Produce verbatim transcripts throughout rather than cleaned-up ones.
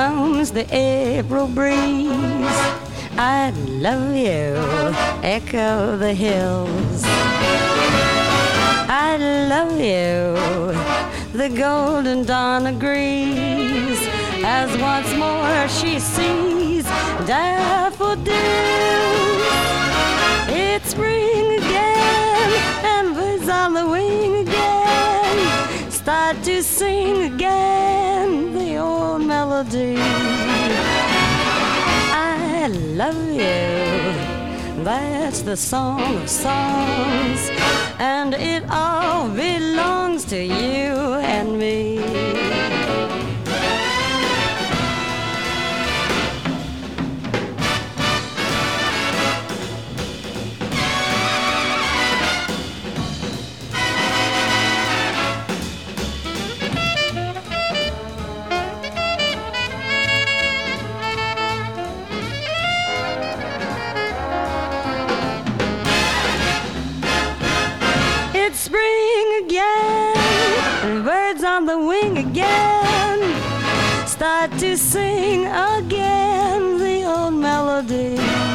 comes the April breeze. I love you, echo the hills. I love you, the golden dawn agrees, as once more she sees daffodils. It's spring again, and birds on the wing again start to sing again the old melody. I love you, that's the song of songs, and it all belongs to you and me. Spring again, and birds on the wing again start to sing again the old melody.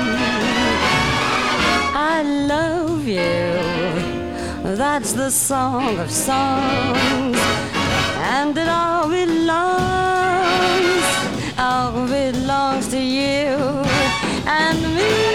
I love you, that's the song of songs, and it all belongs, all belongs to you and me.